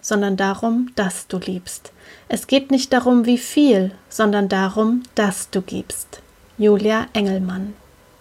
sondern darum, dass du liebst. Es geht nicht darum, wie viel, sondern darum, dass du gibst. Julia Engelmann.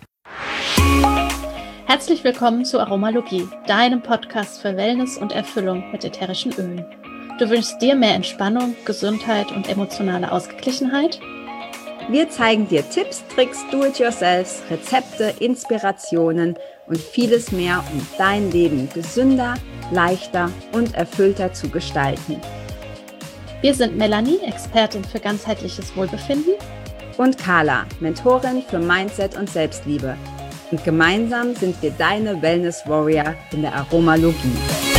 Herzlich willkommen zu Aromalogie, deinem Podcast für Wellness und Erfüllung mit ätherischen Ölen. Du wünschst dir mehr Entspannung, Gesundheit und emotionale Ausgeglichenheit? Wir zeigen dir Tipps, Tricks, Do-it-yourselfs, Rezepte, Inspirationen und vieles mehr, um dein Leben gesünder, leichter und erfüllter zu gestalten. Wir sind Melanie, Expertin für ganzheitliches Wohlbefinden, und Carla, Mentorin für Mindset und Selbstliebe. Und gemeinsam sind wir deine Wellness Warrior in der Aromalogie.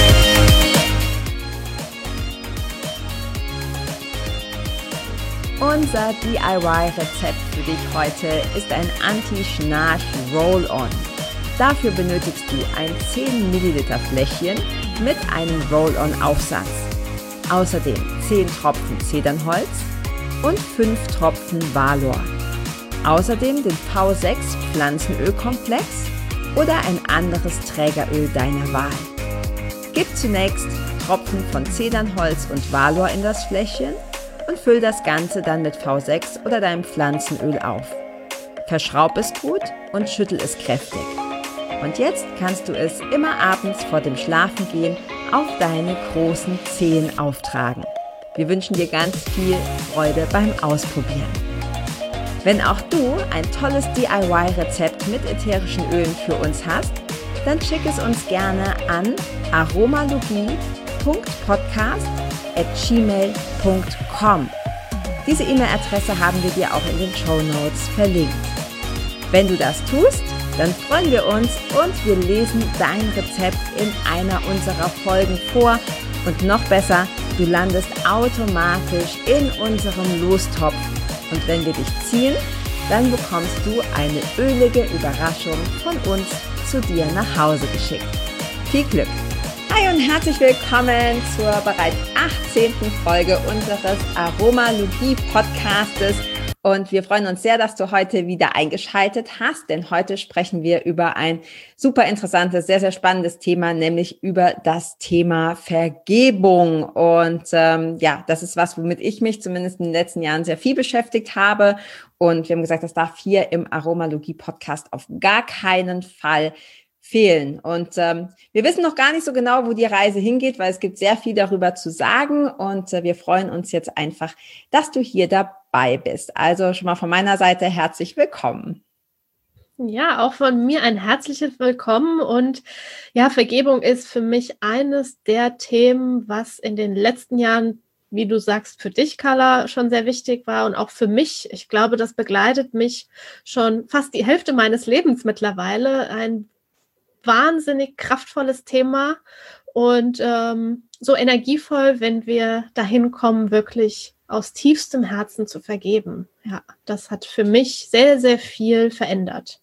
Unser DIY-Rezept für dich heute ist ein Anti-Schnarch-Roll-On. Dafür benötigst du ein 10 Milliliter Fläschchen mit einem Roll-On-Aufsatz. Außerdem 10 Tropfen Zedernholz und 5 Tropfen Valor. Außerdem den V6 Pflanzenölkomplex oder ein anderes Trägeröl deiner Wahl. Gib zunächst Tropfen von Zedernholz und Valor in das Fläschchen und füll das Ganze dann mit V6 oder deinem Pflanzenöl auf. Verschraub es gut und schüttel es kräftig. Und jetzt kannst du es immer abends vor dem Schlafengehen auf deine großen Zehen auftragen. Wir wünschen dir ganz viel Freude beim Ausprobieren. Wenn auch du ein tolles DIY-Rezept mit ätherischen Ölen für uns hast, dann schick es uns gerne an aromalogie.podcast@gmail.com. Diese E-Mail-Adresse haben wir dir auch in den Shownotes verlinkt. Wenn du das tust, dann freuen wir uns und wir lesen dein Rezept in einer unserer Folgen vor. Und noch besser, du landest automatisch in unserem Lostopf. Und wenn wir dich ziehen, dann bekommst du eine ölige Überraschung von uns zu dir nach Hause geschickt. Viel Glück! Hi und herzlich willkommen zur bereits 18. Folge unseres Aromalogie-Podcastes. Und wir freuen uns sehr, dass du heute wieder eingeschaltet hast, denn heute sprechen wir über ein super interessantes, sehr, sehr spannendes Thema, nämlich über das Thema Vergebung. Und das ist was, womit ich mich zumindest in den letzten Jahren sehr viel beschäftigt habe. Und wir haben gesagt, das darf hier im Aromalogie-Podcast auf gar keinen Fall fehlen. Und wir wissen noch gar nicht so genau, wo die Reise hingeht, weil es gibt sehr viel darüber zu sagen. Und wir freuen uns jetzt einfach, dass du hier dabei bist. Also schon mal von meiner Seite herzlich willkommen. Ja, auch von mir ein herzliches Willkommen. Und ja, Vergebung ist für mich eines der Themen, was in den letzten Jahren, wie du sagst, für dich, Carla, schon sehr wichtig war und auch für mich. Ich glaube, das begleitet mich schon fast die Hälfte meines Lebens mittlerweile. Ein wahnsinnig kraftvolles Thema und so energievoll, wenn wir dahin kommen, wirklich aus tiefstem Herzen zu vergeben. Ja, das hat für mich sehr, sehr viel verändert.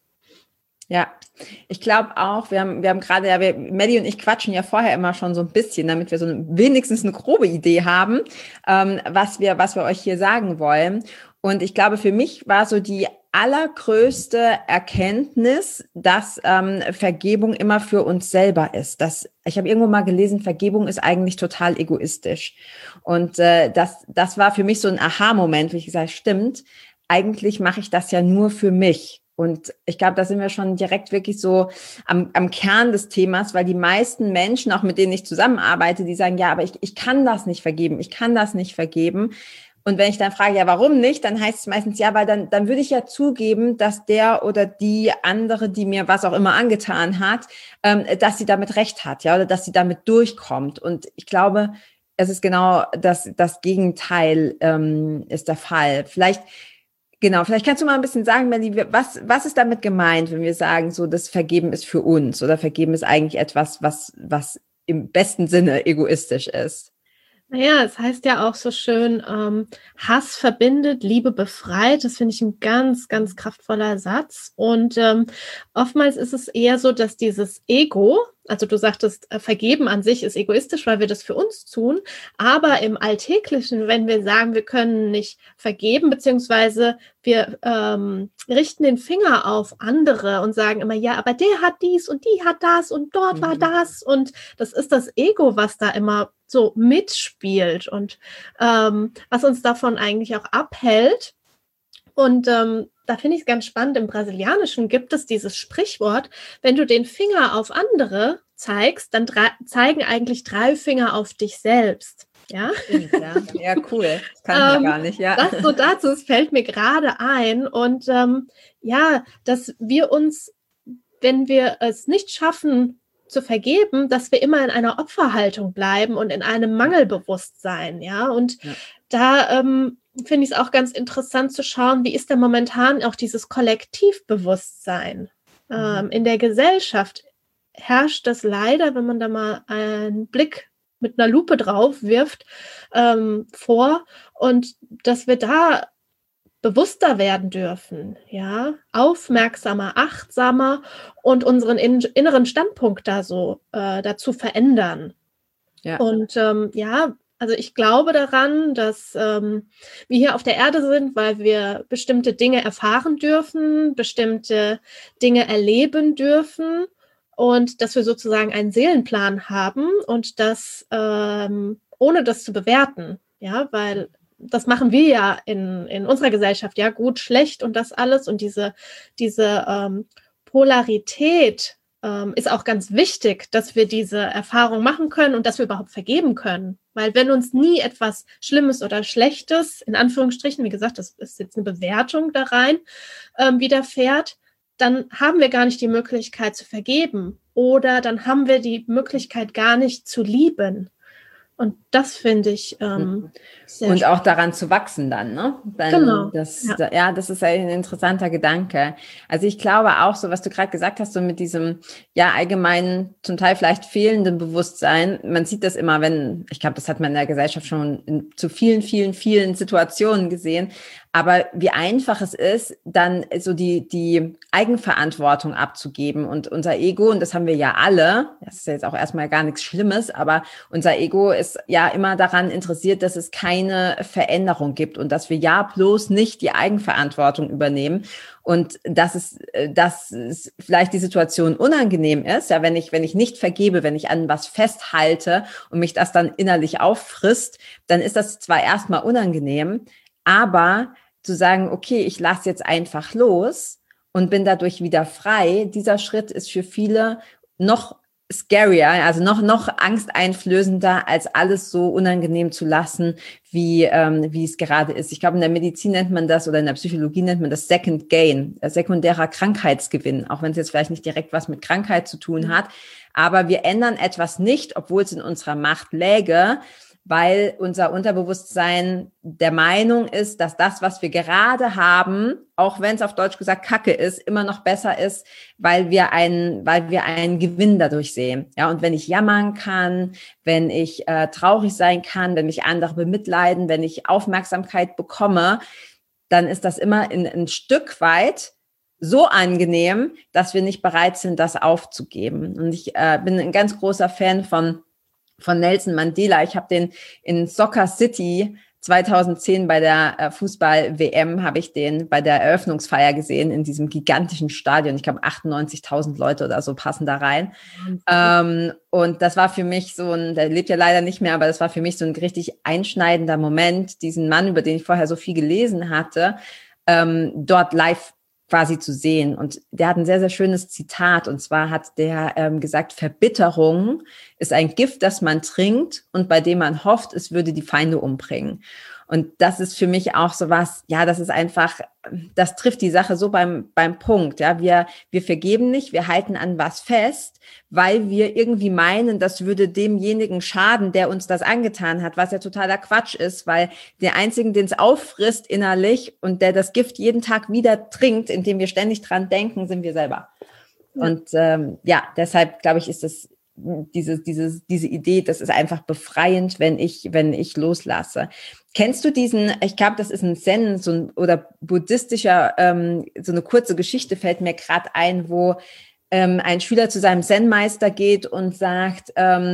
Ja, ich glaube auch, wir haben gerade, Melli und ich quatschen ja vorher immer schon so ein bisschen, damit wir wenigstens eine grobe Idee haben, was wir euch hier sagen wollen. Und ich glaube, für mich war so die allergrößte Erkenntnis, dass Vergebung immer für uns selber ist. Ich habe irgendwo mal gelesen, Vergebung ist eigentlich total egoistisch. Und das war für mich so ein Aha-Moment, wo ich gesagt habe, stimmt, eigentlich mache ich das ja nur für mich. Und ich glaube, da sind wir schon direkt wirklich so am Kern des Themas, weil die meisten Menschen, auch mit denen ich zusammenarbeite, die sagen, ja, aber ich kann das nicht vergeben, ich kann das nicht vergeben. Und wenn ich dann frage, ja, warum nicht, dann heißt es meistens, ja, weil dann würde ich ja zugeben, dass der oder die andere, die mir was auch immer angetan hat, dass sie damit recht hat, ja, oder dass sie damit durchkommt. Und ich glaube, es ist genau das Gegenteil ist der Fall. Vielleicht kannst du mal ein bisschen sagen, Melli, was ist damit gemeint, wenn wir sagen, so das Vergeben ist für uns oder Vergeben ist eigentlich etwas, was im besten Sinne egoistisch ist? Naja, es heißt ja auch so schön, Hass verbindet, Liebe befreit. Das finde ich ein ganz, ganz kraftvoller Satz. Und oftmals ist es eher so, dass dieses Ego, also du sagtest, Vergeben an sich ist egoistisch, weil wir das für uns tun. Aber im Alltäglichen, wenn wir sagen, wir können nicht vergeben, beziehungsweise wir richten den Finger auf andere und sagen immer, ja, aber der hat dies und die hat das und dort war das. Und das ist das Ego, was da immer so mitspielt und was uns davon eigentlich auch abhält. Und da finde ich es ganz spannend, im Brasilianischen gibt es dieses Sprichwort, wenn du den Finger auf andere zeigst, dann zeigen eigentlich 3 Finger auf dich selbst. Ja, stimmt, ja. Ja, cool. Das kann ich ja gar nicht, ja. Das so dazu, es fällt mir gerade ein. Und ja, dass wir uns, wenn wir es nicht schaffen zu vergeben, dass wir immer in einer Opferhaltung bleiben und in einem Mangelbewusstsein, ja. Und da finde ich es auch ganz interessant zu schauen, wie ist denn momentan auch dieses Kollektivbewusstsein in der Gesellschaft? Herrscht das leider, wenn man da mal einen Blick mit einer Lupe drauf wirft, vor, und dass wir da bewusster werden dürfen, ja, aufmerksamer, achtsamer und unseren inneren Standpunkt da so dazu verändern. Ja. Und ja, also ich glaube daran, dass wir hier auf der Erde sind, weil wir bestimmte Dinge erfahren dürfen, bestimmte Dinge erleben dürfen und dass wir sozusagen einen Seelenplan haben und das ohne das zu bewerten, ja, weil das machen wir ja in unserer Gesellschaft, ja, gut, schlecht und das alles und diese Polarität ist auch ganz wichtig, dass wir diese Erfahrung machen können und dass wir überhaupt vergeben können. Weil wenn uns nie etwas Schlimmes oder Schlechtes, in Anführungsstrichen, wie gesagt, das ist jetzt eine Bewertung da rein, widerfährt, dann haben wir gar nicht die Möglichkeit zu vergeben oder dann haben wir die Möglichkeit gar nicht zu lieben. Und das finde ich sehr und spannend. auch daran zu wachsen dann, ne? Genau. Das ist ein interessanter Gedanke. Also ich glaube auch so, was du gerade gesagt hast, so mit diesem allgemeinen, zum Teil vielleicht fehlenden Bewusstsein. Man sieht das immer, ich glaube, das hat man in der Gesellschaft schon zu vielen, vielen, vielen Situationen gesehen. Aber wie einfach es ist, dann so die Eigenverantwortung abzugeben und unser Ego, und das haben wir ja alle, das ist ja jetzt auch erstmal gar nichts Schlimmes, aber unser Ego ist ja immer daran interessiert, dass es keine Veränderung gibt und dass wir ja bloß nicht die Eigenverantwortung übernehmen. Und dass es vielleicht die Situation unangenehm ist, ja, wenn ich nicht vergebe, wenn ich an was festhalte und mich das dann innerlich auffrisst, dann ist das zwar erstmal unangenehm, aber zu sagen, okay, ich lasse jetzt einfach los und bin dadurch wieder frei, dieser Schritt ist für viele noch scarier, also noch angsteinflößender, als alles so unangenehm zu lassen, wie es gerade ist. Ich glaube, in der Medizin nennt man das, oder in der Psychologie nennt man das Second Gain, sekundärer Krankheitsgewinn, auch wenn es jetzt vielleicht nicht direkt was mit Krankheit zu tun hat. Aber wir ändern etwas nicht, obwohl es in unserer Macht läge, weil unser Unterbewusstsein der Meinung ist, dass das, was wir gerade haben, auch wenn es auf Deutsch gesagt Kacke ist, immer noch besser ist, weil wir einen Gewinn dadurch sehen. Ja, und wenn ich jammern kann, wenn ich traurig sein kann, wenn mich andere bemitleiden, wenn ich Aufmerksamkeit bekomme, dann ist das immer ein Stück weit so angenehm, dass wir nicht bereit sind, das aufzugeben. Und ich bin ein ganz großer Fan von Nelson Mandela. Ich habe den in Soccer City 2010 bei der Fußball-WM, habe ich den bei der Eröffnungsfeier gesehen, in diesem gigantischen Stadion. Ich glaube, 98.000 Leute oder so passen da rein. Und das war für mich der lebt ja leider nicht mehr, aber das war für mich so ein richtig einschneidender Moment, diesen Mann, über den ich vorher so viel gelesen hatte, dort live quasi zu sehen. Und der hat ein sehr, sehr schönes Zitat. Und zwar hat der gesagt, Verbitterung ist ein Gift, das man trinkt und bei dem man hofft, es würde die Feinde umbringen. Und das ist für mich auch so was, ja, das ist einfach, das trifft die Sache so beim Punkt. Ja, wir vergeben nicht, wir halten an was fest, weil wir irgendwie meinen, das würde demjenigen schaden, der uns das angetan hat, was ja totaler Quatsch ist, weil der Einzige, den es auffrisst innerlich und der das Gift jeden Tag wieder trinkt, indem wir ständig dran denken, sind wir selber. Ja. Und deshalb glaube ich, ist das diese Idee, das ist einfach befreiend, wenn ich loslasse. Kennst du ich glaube, das ist ein Zen oder buddhistischer, so eine kurze Geschichte fällt mir gerade ein, wo ein Schüler zu seinem Zen-Meister geht und sagt,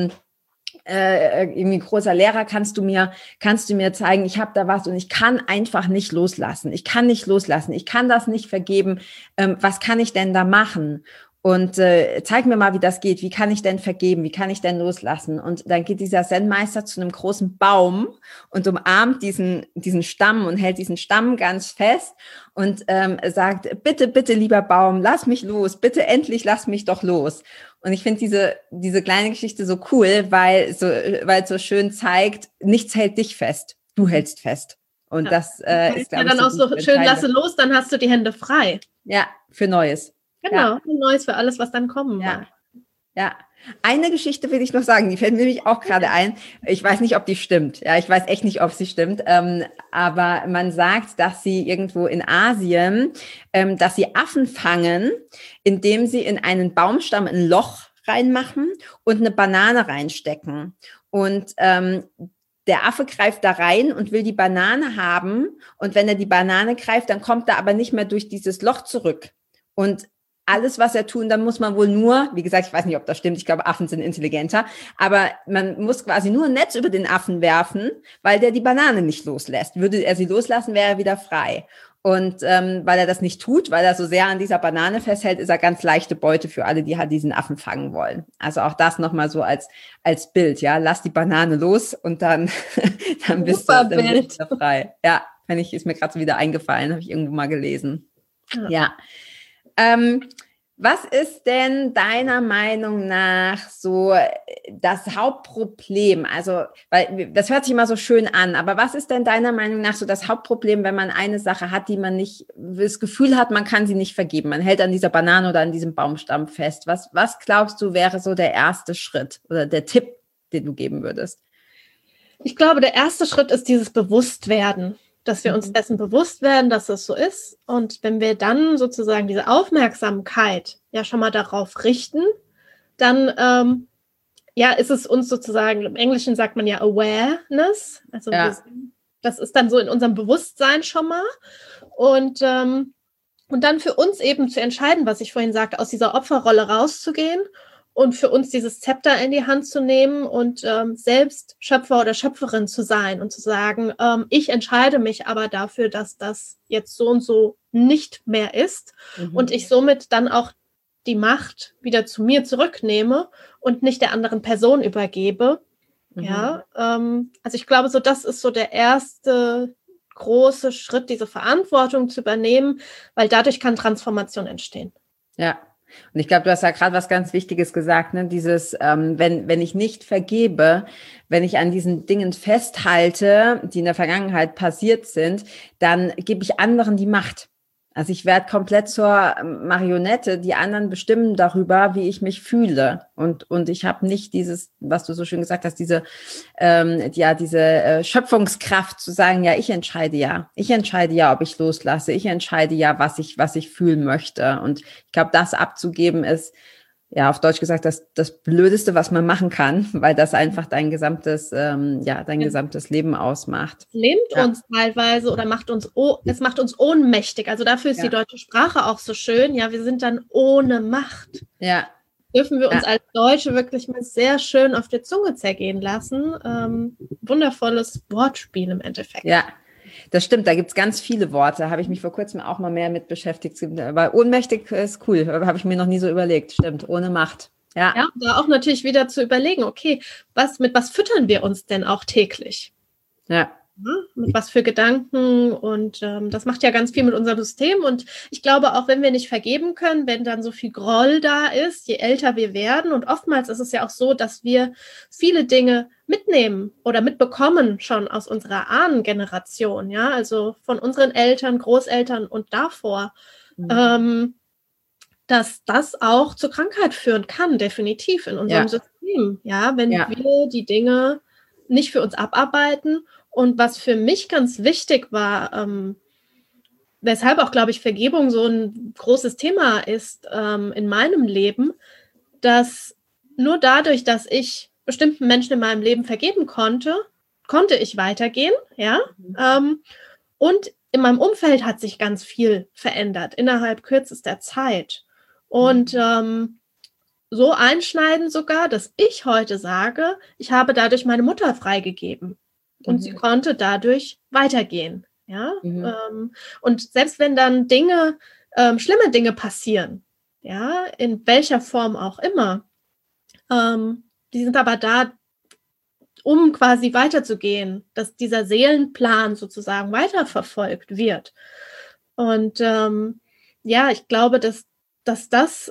irgendwie großer Lehrer, kannst du mir zeigen, ich habe da was und ich kann einfach nicht loslassen. Ich kann das nicht vergeben. Was kann ich denn da machen? und zeig mir mal, wie das geht. Wie kann ich denn vergeben? Wie kann ich denn loslassen? Und dann geht dieser Zen-Meister zu einem großen Baum und umarmt diesen Stamm und hält diesen Stamm ganz fest und sagt, bitte, bitte, lieber Baum, lass mich los. Bitte endlich lass mich doch los. Und ich finde diese kleine Geschichte so cool, weil es so schön zeigt, nichts hält dich fest. Du hältst fest. Und das ist, glaube ich, dann auch so schön, lasse los, dann hast du die Hände frei. Ja, für Neues. Genau, für Neues, für alles, was dann kommen mag. Ja. Eine Geschichte will ich noch sagen, die fällt mir nämlich auch gerade ein. Ich weiß nicht, ob die stimmt. Ja, ich weiß echt nicht, ob sie stimmt. Aber man sagt, dass sie irgendwo in Asien, dass sie Affen fangen, indem sie in einen Baumstamm ein Loch reinmachen und eine Banane reinstecken. Und der Affe greift da rein und will die Banane haben. Und wenn er die Banane greift, dann kommt er aber nicht mehr durch dieses Loch zurück. Und alles, was er tun, dann muss man wohl nur, wie gesagt, ich weiß nicht, ob das stimmt, ich glaube, Affen sind intelligenter, aber man muss quasi nur ein Netz über den Affen werfen, weil der die Banane nicht loslässt. Würde er sie loslassen, wäre er wieder frei. Und weil er das nicht tut, weil er so sehr an dieser Banane festhält, ist er ganz leichte Beute für alle, die halt diesen Affen fangen wollen. Also auch das nochmal so als Bild, ja, lass die Banane los und dann bist du wieder frei. Ja, ist mir gerade so wieder eingefallen, habe ich irgendwo mal gelesen. Ja. Was ist denn deiner Meinung nach so das Hauptproblem? Also, weil das hört sich immer so schön an, aber was ist denn deiner Meinung nach so das Hauptproblem, wenn man eine Sache hat, die man nicht, das Gefühl hat, man kann sie nicht vergeben? Man hält an dieser Banane oder an diesem Baumstamm fest. Was glaubst du, wäre so der erste Schritt oder der Tipp, den du geben würdest? Ich glaube, der erste Schritt ist dieses Bewusstwerden, dass wir uns dessen bewusst werden, dass es so ist. Und wenn wir dann sozusagen diese Aufmerksamkeit ja schon mal darauf richten, dann ist es uns sozusagen, im Englischen sagt man ja Awareness, also das ist dann so in unserem Bewusstsein schon mal. Und dann für uns eben zu entscheiden, was ich vorhin sagte, aus dieser Opferrolle rauszugehen und für uns dieses Zepter in die Hand zu nehmen und selbst Schöpfer oder Schöpferin zu sein und zu sagen, ich entscheide mich aber dafür, dass das jetzt so und so nicht mehr ist und ich somit dann auch die Macht wieder zu mir zurücknehme und nicht der anderen Person übergebe. Ja, also ich glaube, so das ist so der erste große Schritt, diese Verantwortung zu übernehmen, weil dadurch kann Transformation entstehen. Ja. Und ich glaube, du hast ja gerade was ganz Wichtiges gesagt, ne? Dieses, wenn ich nicht vergebe, wenn ich an diesen Dingen festhalte, die in der Vergangenheit passiert sind, dann gebe ich anderen die Macht. Also ich werde komplett zur Marionette, die anderen bestimmen darüber, wie ich mich fühle. Und ich habe nicht dieses, was du so schön gesagt hast, diese Schöpfungskraft zu sagen, ja, ich entscheide ja, ob ich loslasse, ich entscheide ja, was ich fühlen möchte. Und ich glaube, das abzugeben ist, ja, auf Deutsch gesagt, das Blödeste, was man machen kann, weil das einfach dein gesamtes Leben ausmacht. Es lähmt uns teilweise oder es macht uns ohnmächtig. Also dafür ist die deutsche Sprache auch so schön. Ja, wir sind dann ohne Macht. Ja. Dürfen wir uns als Deutsche wirklich mal sehr schön auf der Zunge zergehen lassen. Wundervolles Wortspiel im Endeffekt. Ja. Das stimmt, da gibt's ganz viele Worte, habe ich mich vor kurzem auch mal mehr mit beschäftigt, weil ohnmächtig ist cool, habe ich mir noch nie so überlegt, stimmt, ohne Macht. Ja, da auch natürlich wieder zu überlegen, okay, mit was füttern wir uns denn auch täglich? Ja. Mit was für Gedanken und das macht ja ganz viel mit unserem System und ich glaube auch, wenn wir nicht vergeben können, wenn dann so viel Groll da ist, je älter wir werden und oftmals ist es ja auch so, dass wir viele Dinge mitnehmen oder mitbekommen schon aus unserer Ahnengeneration, ja, also von unseren Eltern, Großeltern und davor, dass das auch zur Krankheit führen kann, definitiv in unserem System, ja, wenn wir die Dinge nicht für uns abarbeiten. Und was für mich ganz wichtig war, weshalb auch, glaube ich, Vergebung so ein großes Thema ist in meinem Leben, dass nur dadurch, dass ich bestimmten Menschen in meinem Leben vergeben konnte ich weitergehen, ja. Und in meinem Umfeld hat sich ganz viel verändert innerhalb kürzester Zeit. Und so einschneidend sogar, dass ich heute sage, ich habe dadurch meine Mutter freigegeben. Und sie konnte dadurch weitergehen. Ja? Und selbst wenn dann schlimme Dinge passieren, ja, in welcher Form auch immer. Die sind aber da, um quasi weiterzugehen, dass dieser Seelenplan sozusagen weiterverfolgt wird. Und ja, ich glaube, dass das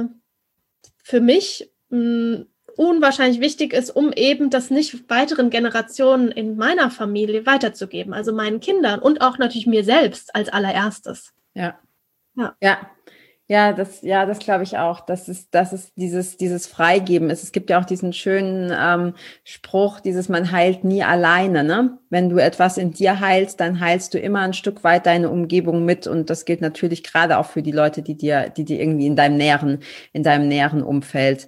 für mich unwahrscheinlich wichtig ist, um eben das nicht weiteren Generationen in meiner Familie weiterzugeben, also meinen Kindern und auch natürlich mir selbst als allererstes. Ja. Ja. Ja. Das glaube ich auch, dass es dieses Freigeben ist. Es gibt ja auch diesen schönen Spruch, man heilt nie alleine, ne? Wenn du etwas in dir heilst, dann heilst du immer ein Stück weit deine Umgebung mit. Und das gilt natürlich gerade auch für die Leute, die dir irgendwie in deinem näheren Umfeld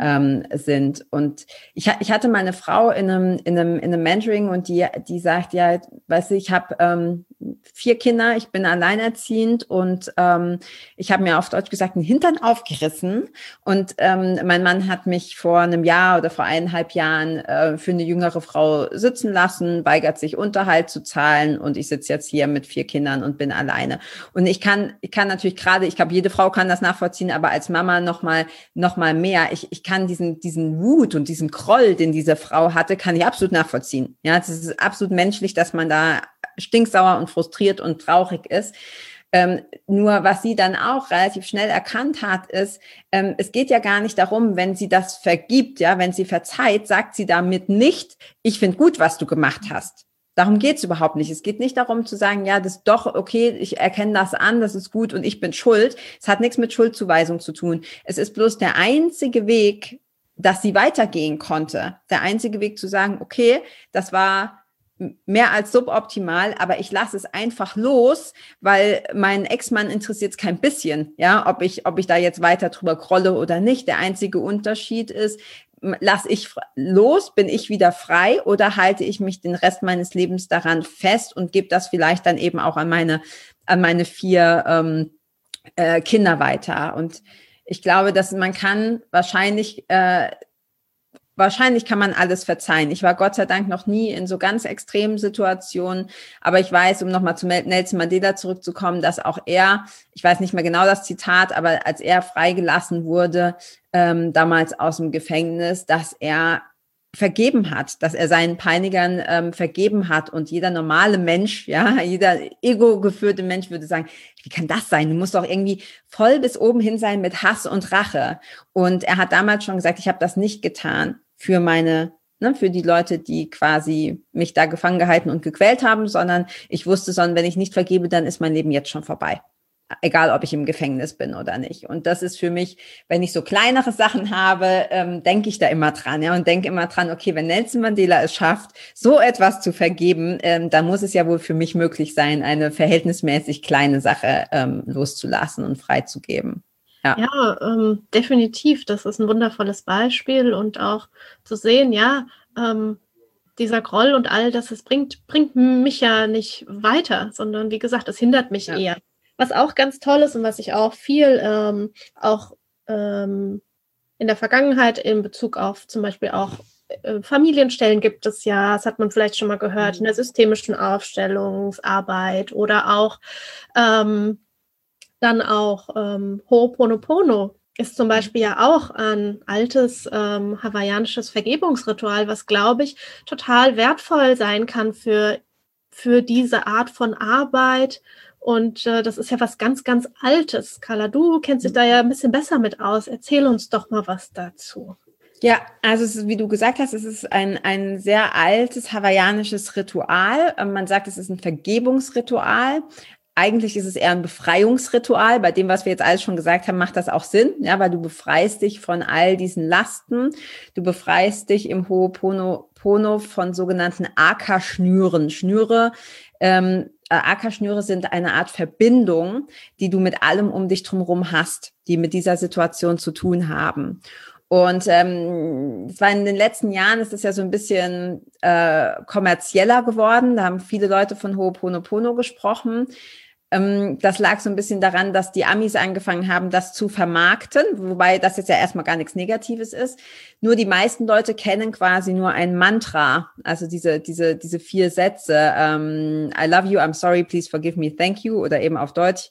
sind. Und ich hatte mal eine Frau in einem Mentoring und die sagt, ja, weißt du, ich habe 4 Kinder, ich bin alleinerziehend und ich habe mir auf Deutsch gesagt den Hintern aufgerissen und mein Mann hat mich vor einem Jahr oder vor 1,5 Jahren für eine jüngere Frau sitzen lassen, weigert sich Unterhalt zu zahlen und ich sitze jetzt hier mit 4 Kindern und bin alleine. Und ich kann natürlich gerade, ich glaube, jede Frau kann das nachvollziehen, aber als Mama noch mal mehr. Ich kann diesen Wut und diesen Groll, den diese Frau hatte, kann ich absolut nachvollziehen. Ja, es ist absolut menschlich, dass man da stinksauer und frustriert und traurig ist. Nur was sie dann auch relativ schnell erkannt hat, ist, es geht ja gar nicht darum, wenn sie das vergibt, ja, wenn sie verzeiht, sagt sie damit nicht, ich finde gut, was du gemacht hast. Darum geht's überhaupt nicht. Es geht nicht darum zu sagen, ja, das ist doch okay, ich erkenne das an, das ist gut und ich bin schuld. Es hat nichts mit Schuldzuweisung zu tun. Es ist bloß der einzige Weg, dass sie weitergehen konnte. Der einzige Weg zu sagen, okay, das war mehr als suboptimal, aber ich lasse es einfach los, weil mein Ex-Mann interessiert es kein bisschen, ja, ob ich da jetzt weiter drüber grolle oder nicht. Der einzige Unterschied ist, lasse ich los, bin ich wieder frei oder halte ich mich den Rest meines Lebens daran fest und gebe das vielleicht dann eben auch an meine 4 Kinder weiter. Und ich glaube, dass man kann wahrscheinlich kann man alles verzeihen. Ich war Gott sei Dank noch nie in so ganz extremen Situationen, aber ich weiß, um nochmal zu Nelson Mandela zurückzukommen, dass auch er, ich weiß nicht mehr genau das Zitat, aber als er freigelassen wurde, damals aus dem Gefängnis, dass er vergeben hat, dass er seinen Peinigern vergeben hat und jeder normale Mensch, ja, jeder ego-geführte Mensch würde sagen, wie kann das sein? Du musst doch irgendwie voll bis oben hin sein mit Hass und Rache. Und er hat damals schon gesagt, ich habe das nicht getan für für die Leute, die quasi mich da gefangen gehalten und gequält haben, sondern ich wusste, wenn ich nicht vergebe, dann ist mein Leben jetzt schon vorbei. Egal, ob ich im Gefängnis bin oder nicht. Und das ist für mich, wenn ich so kleinere Sachen habe, denke ich da immer dran, ja, und denke immer dran, okay, wenn Nelson Mandela es schafft, so etwas zu vergeben, dann muss es ja wohl für mich möglich sein, eine verhältnismäßig kleine Sache loszulassen und freizugeben. Ja, definitiv. Das ist ein wundervolles Beispiel und auch zu sehen, ja, dieser Groll und all das, es bringt mich ja nicht weiter, sondern wie gesagt, es hindert mich eher. Was auch ganz toll ist und was ich auch viel in der Vergangenheit in Bezug auf zum Beispiel auch Familienstellen gibt es ja, das hat man vielleicht schon mal gehört, in der systemischen Aufstellungsarbeit oder auch dann auch Ho'oponopono ist zum Beispiel ja auch ein altes hawaiianisches Vergebungsritual, was, glaube ich, total wertvoll sein kann für diese Art von Arbeit. Und das ist ja was ganz, ganz Altes. Carla, du kennst dich da ja ein bisschen besser mit aus. Erzähl uns doch mal was dazu. Ja, also es ist, wie du gesagt hast, es ist ein sehr altes hawaiianisches Ritual. Man sagt, es ist ein Vergebungsritual. Eigentlich ist es eher ein Befreiungsritual. Bei dem, was wir jetzt alles schon gesagt haben, macht das auch Sinn, ja, weil du befreist dich von all diesen Lasten. Du befreist dich im Ho'oponopono von sogenannten Aka-Schnüren. Aka-Schnüre sind eine Art Verbindung, die du mit allem um dich drumherum hast, die mit dieser Situation zu tun haben. Und es war in den letzten Jahren, ist es ja so ein bisschen kommerzieller geworden. Da haben viele Leute von Ho'oponopono gesprochen. Das lag so ein bisschen daran, dass die Amis angefangen haben, das zu vermarkten, wobei das jetzt ja erstmal gar nichts Negatives ist. Nur die meisten Leute kennen quasi nur ein Mantra, also diese 4 Sätze, I love you, I'm sorry, please forgive me, thank you, oder eben auf Deutsch,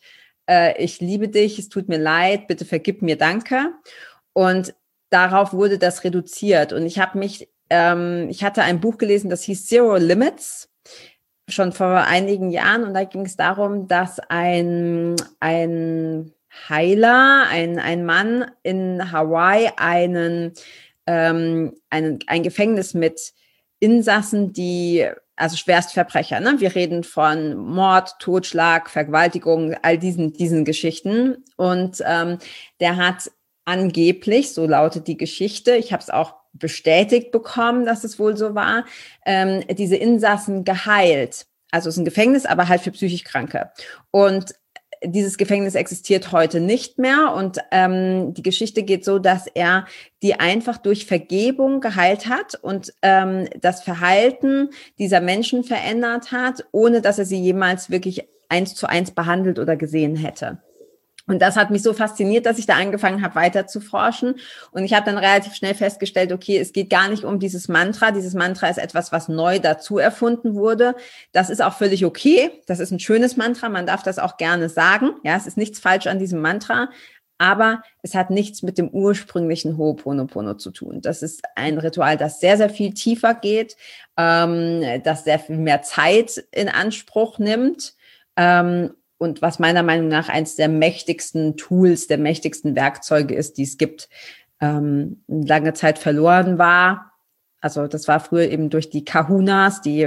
ich liebe dich, es tut mir leid, bitte vergib mir, danke. Und darauf wurde das reduziert. Und ich hatte ein Buch gelesen, das hieß Zero Limits, schon vor einigen Jahren. Und da ging es darum, dass ein Heiler, ein Mann in Hawaii ein Gefängnis mit Insassen, also Schwerstverbrecher, ne? Wir reden von Mord, Totschlag, Vergewaltigung, all diesen Geschichten. Und der hat angeblich, so lautet die Geschichte, ich habe es auch bestätigt bekommen, dass es wohl so war, diese Insassen geheilt. Also es ist ein Gefängnis, aber halt für psychisch Kranke. Und dieses Gefängnis existiert heute nicht mehr und die Geschichte geht so, dass er die einfach durch Vergebung geheilt hat und das Verhalten dieser Menschen verändert hat, ohne dass er sie jemals wirklich 1:1 behandelt oder gesehen hätte. Und das hat mich so fasziniert, dass ich da angefangen habe, weiter zu forschen. Und ich habe dann relativ schnell festgestellt, okay, es geht gar nicht um dieses Mantra. Dieses Mantra ist etwas, was neu dazu erfunden wurde. Das ist auch völlig okay. Das ist ein schönes Mantra. Man darf das auch gerne sagen. Ja, es ist nichts falsch an diesem Mantra. Aber es hat nichts mit dem ursprünglichen Ho'oponopono zu tun. Das ist ein Ritual, das sehr, sehr viel tiefer geht, das sehr viel mehr Zeit in Anspruch nimmt. Und was meiner Meinung nach eines der mächtigsten Tools, der mächtigsten Werkzeuge ist, die es gibt, lange Zeit verloren war. Also das war früher eben durch die Kahunas, ich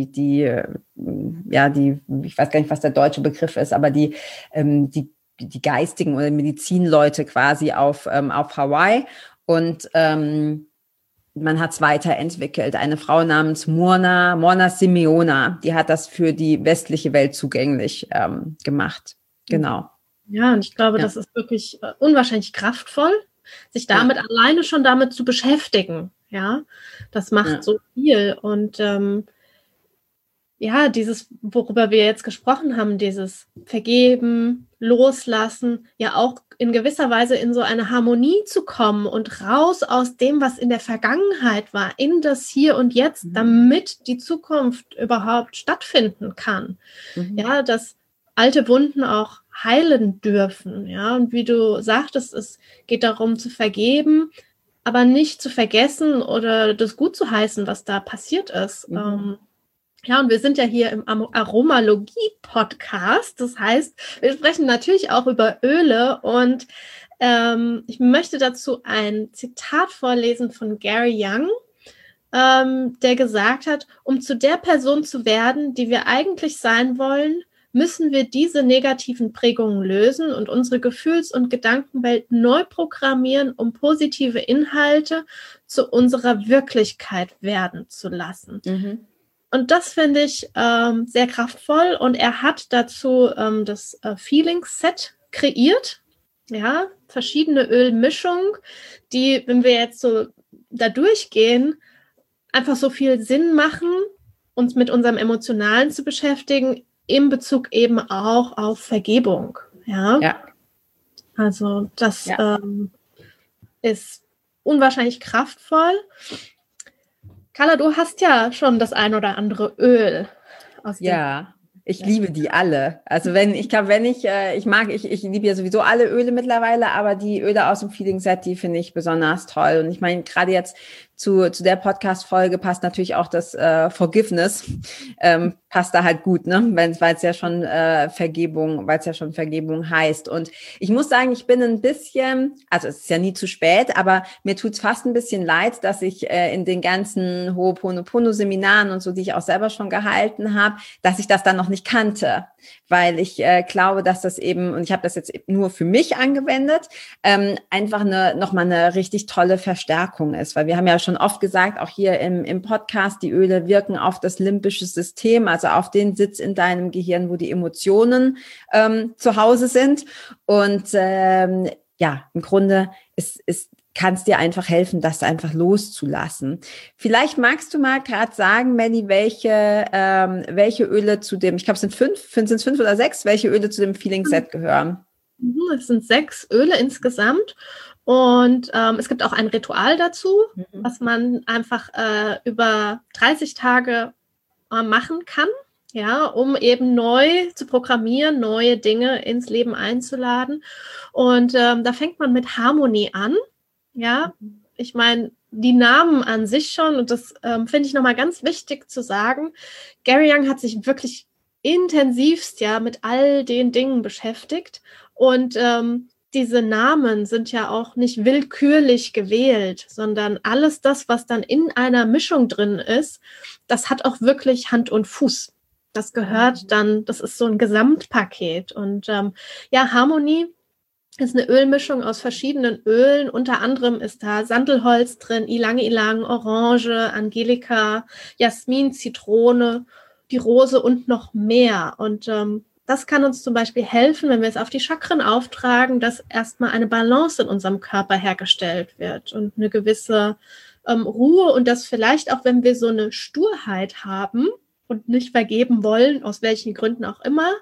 weiß gar nicht, was der deutsche Begriff ist, aber die geistigen oder Medizinleute quasi auf Hawaii. Und man hat es weiterentwickelt. Eine Frau namens Morna Simeona, die hat das für die westliche Welt zugänglich gemacht. Genau. Ja, und ich glaube, das ist wirklich unwahrscheinlich kraftvoll, sich damit alleine schon damit zu beschäftigen. Ja, das macht so viel. Und dieses, worüber wir jetzt gesprochen haben, dieses Vergeben, Loslassen, ja auch in gewisser Weise in so eine Harmonie zu kommen und raus aus dem, was in der Vergangenheit war, in das Hier und Jetzt, damit die Zukunft überhaupt stattfinden kann. Ja, dass alte Wunden auch heilen dürfen. Ja, und wie du sagtest, es geht darum zu vergeben, aber nicht zu vergessen oder das gut zu heißen, was da passiert ist. Ja, und wir sind ja hier im Aromalogie-Podcast. Das heißt, wir sprechen natürlich auch über Öle. Und ich möchte dazu ein Zitat vorlesen von Gary Young, der gesagt hat, um zu der Person zu werden, die wir eigentlich sein wollen, müssen wir diese negativen Prägungen lösen und unsere Gefühls- und Gedankenwelt neu programmieren, um positive Inhalte zu unserer Wirklichkeit werden zu lassen. Und das finde ich sehr kraftvoll. Und er hat dazu das Feeling-Set kreiert. Ja, verschiedene Ölmischungen, die, wenn wir jetzt so da durchgehen, einfach so viel Sinn machen, uns mit unserem Emotionalen zu beschäftigen, in Bezug eben auch auf Vergebung. Ja. Also das ist unwahrscheinlich kraftvoll. Carla, du hast ja schon das ein oder andere Öl aus dem ich liebe die alle. Also ich liebe ja sowieso alle Öle mittlerweile, aber die Öle aus dem Feeling Set, die finde ich besonders toll. Und ich meine, gerade jetzt zu der Podcast-Folge passt natürlich auch das Forgiveness, passt da halt gut, ne? Weil es ja schon Vergebung heißt. Und ich muss sagen, ich bin ein bisschen, also es ist ja nie zu spät, aber mir tut's fast ein bisschen leid, dass ich in den ganzen Ho'oponopono-Seminaren und so, die ich auch selber schon gehalten habe, dass ich das dann noch nicht kannte, weil ich glaube, dass das eben, und ich habe das jetzt nur für mich angewendet, einfach nochmal eine richtig tolle Verstärkung ist, weil wir haben ja schon oft gesagt, auch hier im Podcast, die Öle wirken auf das limbische System, also auf den Sitz in deinem Gehirn, wo die Emotionen zu Hause sind. Und im Grunde kann es dir einfach helfen, das einfach loszulassen. Vielleicht magst du mal gerade sagen, Melli, welche Öle zu dem, ich glaube, es sind 5 oder 6, welche Öle zu dem Feeling Set gehören? Es sind 6 Öle insgesamt. Und es gibt auch ein Ritual dazu, was man einfach über 30 Tage machen kann. ja, um eben neu zu programmieren, neue Dinge ins Leben einzuladen. Und da fängt man mit Harmonie an. Ja, ich meine, die Namen an sich schon, und das finde ich nochmal ganz wichtig zu sagen, Gary Young hat sich wirklich intensivst ja mit all den Dingen beschäftigt. Und diese Namen sind ja auch nicht willkürlich gewählt, sondern alles das, was dann in einer Mischung drin ist, das hat auch wirklich Hand und Fuß. Das gehört dann, das ist so ein Gesamtpaket. Und ja, Harmonie ist eine Ölmischung aus verschiedenen Ölen. Unter anderem ist da Sandelholz drin, Ylang-Ylang, Orange, Angelika, Jasmin, Zitrone, die Rose und noch mehr. Und das kann uns zum Beispiel helfen, wenn wir es auf die Chakren auftragen, dass erstmal eine Balance in unserem Körper hergestellt wird und eine gewisse Ruhe, und dass vielleicht auch, wenn wir so eine Sturheit haben und nicht vergeben wollen, aus welchen Gründen auch immer,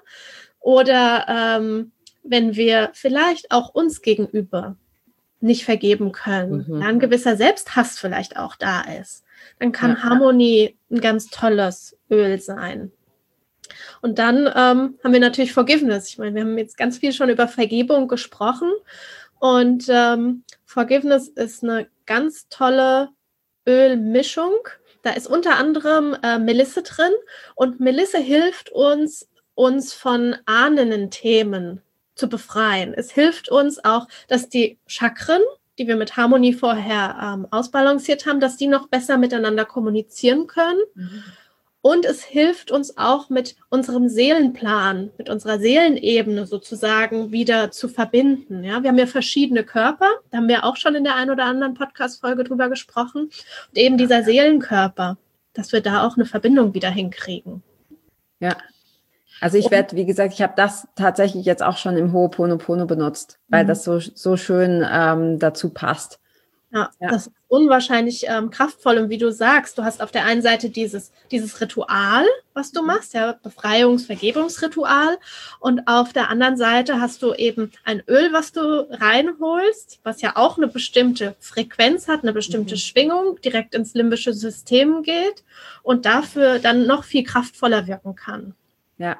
oder wenn wir vielleicht auch uns gegenüber nicht vergeben können, ein gewisser Selbsthass vielleicht auch da ist, dann kann Harmonie ein ganz tolles Öl sein. Und dann haben wir natürlich Forgiveness. Ich meine, wir haben jetzt ganz viel schon über Vergebung gesprochen, und Forgiveness ist eine ganz tolle Ölmischung. Da ist unter anderem Melisse drin, und Melisse hilft uns von ahnenden Themen zu befreien. Es hilft uns auch, dass die Chakren, die wir mit Harmonie vorher ausbalanciert haben, dass die noch besser miteinander kommunizieren können. Und es hilft uns auch, mit unserem Seelenplan, mit unserer Seelenebene sozusagen wieder zu verbinden. Ja, wir haben ja verschiedene Körper, da haben wir auch schon in der einen oder anderen Podcast-Folge drüber gesprochen. Und eben dieser Seelenkörper, dass wir da auch eine Verbindung wieder hinkriegen. Ja. Also ich werde, wie gesagt, ich habe das tatsächlich jetzt auch schon im Ho'oponopono benutzt, weil das so schön dazu passt. Ja, das ist unwahrscheinlich kraftvoll. Und wie du sagst, du hast auf der einen Seite dieses Ritual, was du machst, ja, Befreiungs-Vergebungsritual. Und auf der anderen Seite hast du eben ein Öl, was du reinholst, was ja auch eine bestimmte Frequenz hat, eine bestimmte Schwingung, direkt ins limbische System geht und dafür dann noch viel kraftvoller wirken kann. Ja.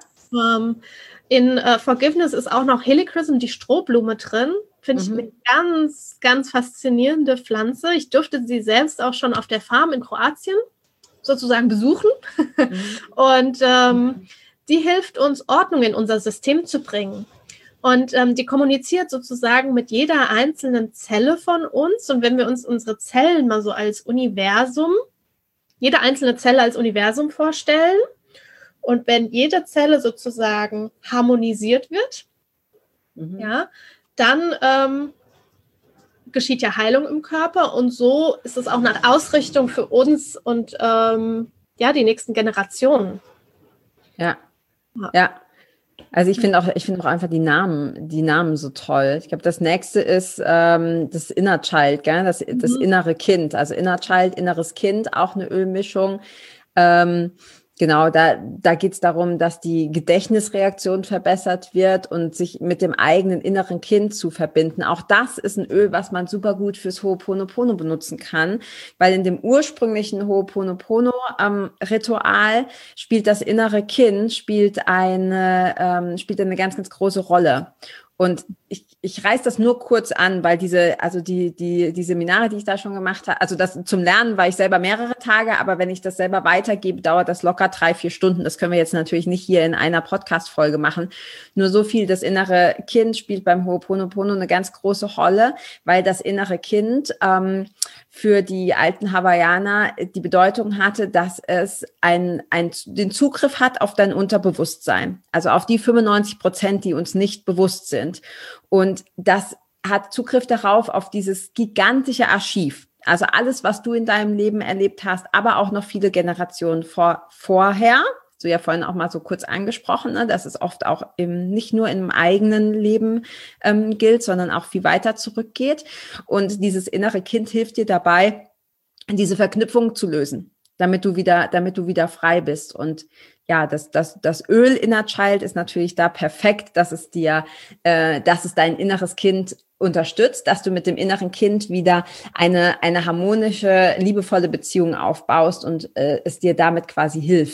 In Forgiveness ist auch noch Helichrysum, die Strohblume, drin. Finde ich eine ganz, ganz faszinierende Pflanze. Ich durfte sie selbst auch schon auf der Farm in Kroatien sozusagen besuchen. Und die hilft uns, Ordnung in unser System zu bringen. Und die kommuniziert sozusagen mit jeder einzelnen Zelle von uns. Und wenn wir uns unsere Zellen mal so als Universum, jede einzelne Zelle als Universum vorstellen, und wenn jede Zelle sozusagen harmonisiert wird, ja, dann geschieht ja Heilung im Körper, und so ist es auch eine Ausrichtung für uns und ja, die nächsten Generationen. Ja. Also ich finde auch einfach die Namen so toll. Ich glaube, das nächste ist das Inner Child, gell? Das innere Kind. Also Inner Child, inneres Kind, auch eine Ölmischung. Genau, da geht es darum, dass die Gedächtnisreaktion verbessert wird und sich mit dem eigenen inneren Kind zu verbinden. Auch das ist ein Öl, was man super gut fürs Ho'oponopono benutzen kann, weil in dem ursprünglichen Ho'oponopono-Ritual spielt das innere Kind spielt eine ganz, ganz große Rolle. Und ich reiß das nur kurz an, weil die Seminare, die ich da schon gemacht habe, also das zum Lernen war ich selber mehrere Tage, aber wenn ich das selber weitergebe, dauert das locker 3-4 Stunden. Das können wir jetzt natürlich nicht hier in einer Podcast-Folge machen. Nur so viel, das innere Kind spielt beim Ho'oponopono eine ganz große Rolle, weil das innere Kind für die alten Hawaiianer die Bedeutung hatte, dass es den Zugriff hat auf dein Unterbewusstsein, also auf die 95%, die uns nicht bewusst sind. Und das hat Zugriff darauf, auf dieses gigantische Archiv. Also alles, was du in deinem Leben erlebt hast, aber auch noch viele Generationen vorher. So ja vorhin auch mal so kurz angesprochen, ne, dass es oft auch nicht nur im eigenen Leben gilt, sondern auch viel weiter zurückgeht. Und dieses innere Kind hilft dir dabei, diese Verknüpfung zu lösen, damit du wieder frei bist. Und ja, das Öl Inner Child ist natürlich da perfekt, dass es dein inneres Kind unterstützt, dass du mit dem inneren Kind wieder eine harmonische, liebevolle Beziehung aufbaust und es dir damit quasi hilft.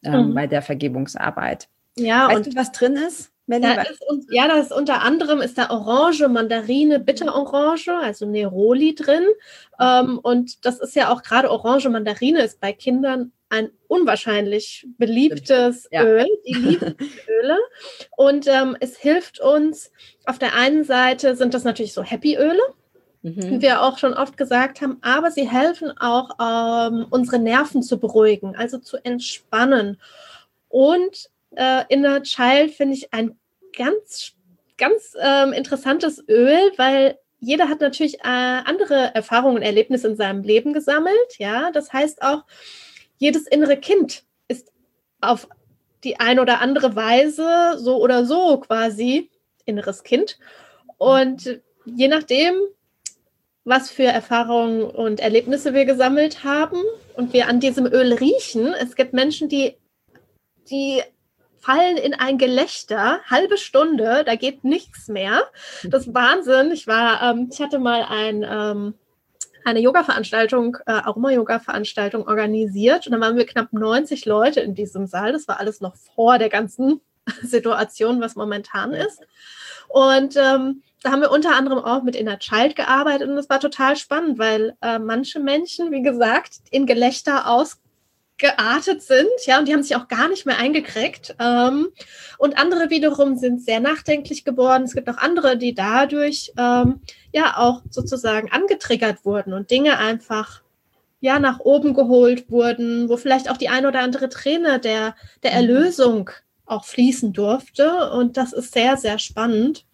bei der Vergebungsarbeit. Ja, weißt du, was drin ist, Melli? Da ist unter anderem ist da Orange, Mandarine, Bitterorange, also Neroli drin. Und das ist ja auch gerade Orange, Mandarine ist bei Kindern ein unwahrscheinlich beliebtes Öl. Die lieben Öle. Und es hilft uns, auf der einen Seite sind das natürlich so Happy-Öle, wie wir auch schon oft gesagt haben, aber sie helfen auch, unsere Nerven zu beruhigen, also zu entspannen. Und Inner Child finde ich ein ganz, ganz interessantes Öl, weil jeder hat natürlich andere Erfahrungen und Erlebnisse in seinem Leben gesammelt. Ja, das heißt auch, jedes innere Kind ist auf die eine oder andere Weise so oder so quasi inneres Kind. Und je nachdem, was für Erfahrungen und Erlebnisse wir gesammelt haben und wir an diesem Öl riechen, es gibt Menschen, die fallen in ein Gelächter, halbe Stunde, da geht nichts mehr. Das ist Wahnsinn. Ich hatte mal eine Yoga-Veranstaltung, Aroma-Yoga-Veranstaltung organisiert und dann waren wir knapp 90 Leute in diesem Saal. Das war alles noch vor der ganzen Situation, was momentan ist. Und da haben wir unter anderem auch mit Inner Child gearbeitet und das war total spannend, weil manche Menschen, wie gesagt, in Gelächter ausgeartet sind, ja, und die haben sich auch gar nicht mehr eingekriegt. Und andere wiederum sind sehr nachdenklich geworden. Es gibt auch andere, die dadurch auch sozusagen angetriggert wurden und Dinge einfach nach oben geholt wurden, wo vielleicht auch die ein oder andere Träne der Erlösung auch fließen durfte. Und das ist sehr, sehr spannend.